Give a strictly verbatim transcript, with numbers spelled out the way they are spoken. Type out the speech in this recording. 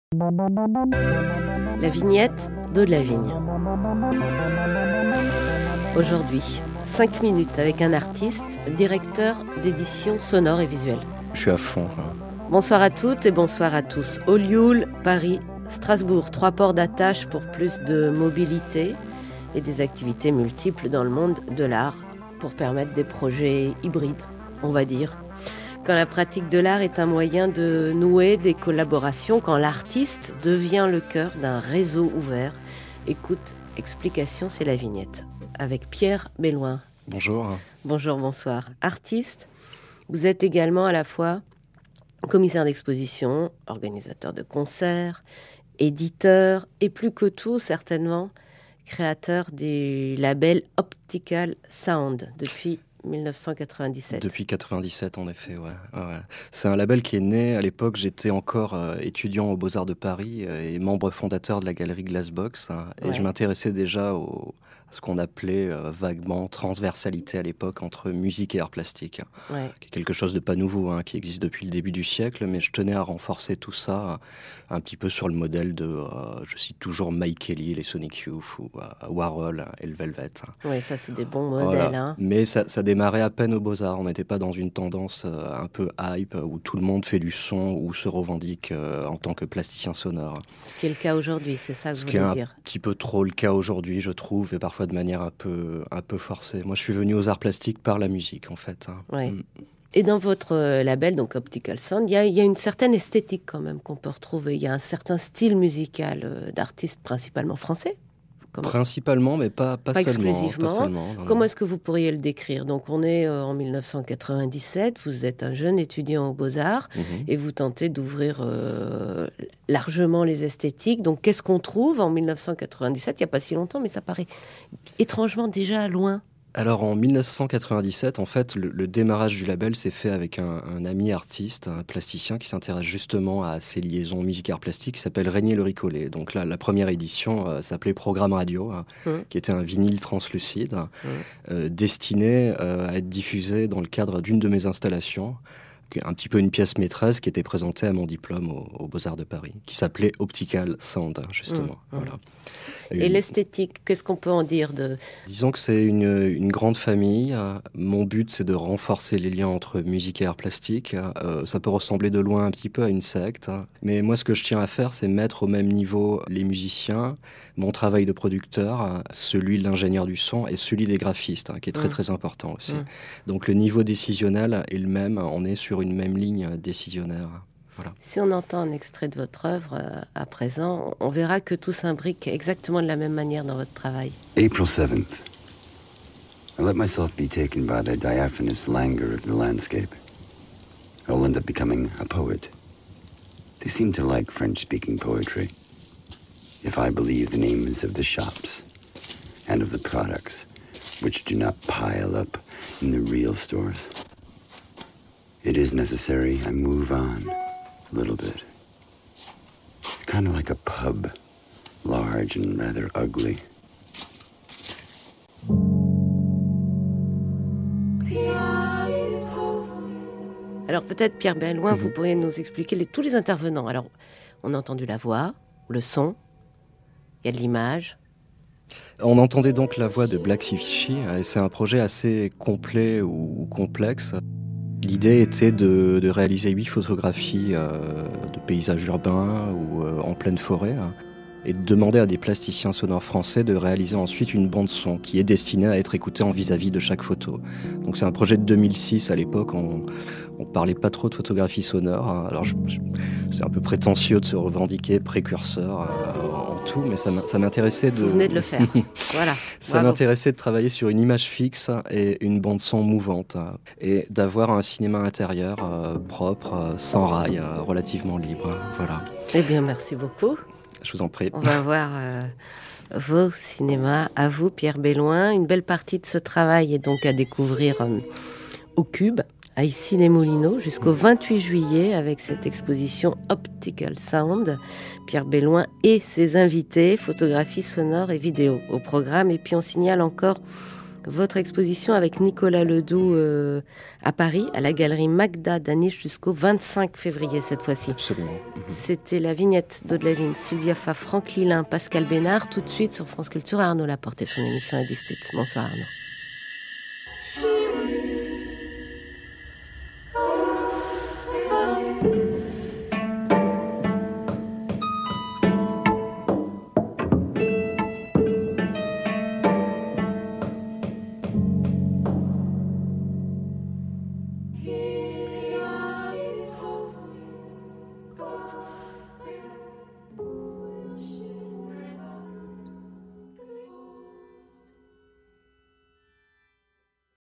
La vignette d'Aude Lavigne. Aujourd'hui, cinq minutes avec un artiste, directeur d'édition sonore et visuelle. Je suis à fond. Là. Bonsoir à toutes et bonsoir à tous. Olioul, Paris, Strasbourg, trois ports d'attache pour plus de mobilité et des activités multiples dans le monde de l'art pour permettre des projets hybrides, on va dire. Quand la pratique de l'art est un moyen de nouer des collaborations, quand l'artiste devient le cœur d'un réseau ouvert. Écoute, explication, c'est la vignette. Avec Pierre Bellouin. Bonjour. Bonjour, bonsoir. Artiste, vous êtes également à la fois commissaire d'exposition, organisateur de concerts, éditeur et plus que tout, certainement, créateur du label Optical Sound depuis dix-neuf cent quatre-vingt-dix-sept. Depuis quatre-vingt-dix-sept, en effet, ouais. ouais. C'est un label qui est né, à l'époque, j'étais encore euh, étudiant aux Beaux-Arts de Paris euh, et membre fondateur de la galerie Glassbox. Hein, et ouais. Je m'intéressais déjà au, à ce qu'on appelait euh, vaguement transversalité à l'époque entre musique et art plastique. Ouais. Qui est quelque chose de pas nouveau, hein, qui existe depuis le début du siècle, mais je tenais à renforcer tout ça euh, un petit peu sur le modèle de, euh, je cite toujours Mike Kelly, les Sonic Youth, ou euh, Warhol et le Velvet. Oui, ça c'est des bons modèles. Voilà. Hein. Mais ça, ça démarrait à peine aux Beaux-Arts. On n'était pas dans une tendance euh, un peu hype où tout le monde fait du son ou se revendique euh, en tant que plasticien sonore. Ce qui est le cas aujourd'hui, c'est ça que Ce vous qui voulez est dire. un petit peu trop le cas aujourd'hui, je trouve, et parfois de manière un peu, un peu forcée. Moi, je suis venu aux arts plastiques par la musique, en fait. Hein. Ouais. Mm. Et dans votre label, donc Optical Sound, il y a, y a une certaine esthétique quand même qu'on peut retrouver. Il y a un certain style musical euh, d'artistes principalement français. Comment... Principalement, mais pas, pas, pas seulement. exclusivement. Pas seulement non, Comment non. est-ce que vous pourriez le décrire ? Donc on est euh, en dix-neuf cent quatre-vingt-dix-sept, vous êtes un jeune étudiant aux Beaux-Arts mmh. et vous tentez d'ouvrir euh, largement les esthétiques. Donc qu'est-ce qu'on trouve en dix-neuf cent quatre-vingt-dix-sept ? Il n'y a pas si longtemps, mais ça paraît étrangement déjà loin. Alors en dix-neuf cent quatre-vingt-dix-sept, en fait, le, le démarrage du label s'est fait avec un, un ami artiste, un plasticien qui s'intéresse justement à ces liaisons musique-art plastique, qui s'appelle Régnier Le Ricollet. Donc là, la première édition euh, s'appelait Programme Radio, hein, mmh. qui était un vinyle translucide, mmh. euh, destiné euh, à être diffusé dans le cadre d'une de mes installations, un petit peu une pièce maîtresse qui était présentée à mon diplôme aux, aux Beaux-Arts de Paris, qui s'appelait Optical Sound, justement. Mmh. Voilà. Et une... l'esthétique, qu'est-ce qu'on peut en dire de... Disons que c'est une, une grande famille. Mon but, c'est de renforcer les liens entre musique et art plastique. Euh, ça peut ressembler de loin un petit peu à une secte. Mais moi, ce que je tiens à faire, c'est mettre au même niveau les musiciens, mon travail de producteur, celui de l'ingénieur du son et celui des graphistes, hein, qui est très, mmh. très important aussi. Mmh. Donc le niveau décisionnel est le même. On est sur une même ligne décisionnaire. Voilà. Si on entend un extrait de votre œuvre euh, à présent, on verra que tout s'imbrique exactement de la même manière dans votre travail. April seventh. I let myself be taken by the diaphanous languor of the landscape. I will end up becoming a poet. They seem to like French-speaking poetry. If I believe the names of the shops and of the products, which do not pile up in the real stores, it is necessary I move on. A little bit. It's kind of like a pub, large and rather ugly. Alors peut-être, Pierre Bellouin, mm-hmm. vous pourriez nous expliquer les, tous les intervenants. Alors, on a entendu la voix, le son, il y a de l'image. On entendait donc la voix de Black Vichy, et c'est un projet assez complet ou, ou complexe. L'idée était de, de réaliser huit photographies euh, de paysages urbains ou euh, en pleine forêt hein, et de demander à des plasticiens sonores français de réaliser ensuite une bande-son qui est destinée à être écoutée en vis-à-vis de chaque photo. Donc c'est un projet de deux mille six, à l'époque on ne parlait pas trop de photographie sonore. Hein. Alors je, je, c'est un peu prétentieux de se revendiquer précurseur euh, en tout, mais ça, ça m'intéressait de... Vous venez de le faire, voilà. Ça Bravo. m'intéressait de travailler sur une image fixe et une bande-son mouvante et d'avoir un cinéma intérieur euh, propre, euh, sans rail, euh, relativement libre. Voilà. Eh bien, merci beaucoup. Je vous en prie. On va voir euh, vos cinémas. À vous, Pierre Bellouin. Une belle partie de ce travail est donc à découvrir euh, au Cube, à Issy-les-Moulineaux, jusqu'au vingt-huit juillet, avec cette exposition Optical Sound. Pierre Bellouin et ses invités, photographie sonore et vidéo au programme. Et puis on signale encore votre exposition avec Nicolas Ledoux euh, à Paris, à la galerie Magda d'Aniche jusqu'au vingt-cinq février cette fois-ci. Absolument. C'était la vignette d'Aude Lavigne, Sylvia Pfaff, Franck Lilin, Pascal Bénard. Tout de suite sur France Culture, Arnaud Laporte et son émission La Dispute. Bonsoir Arnaud.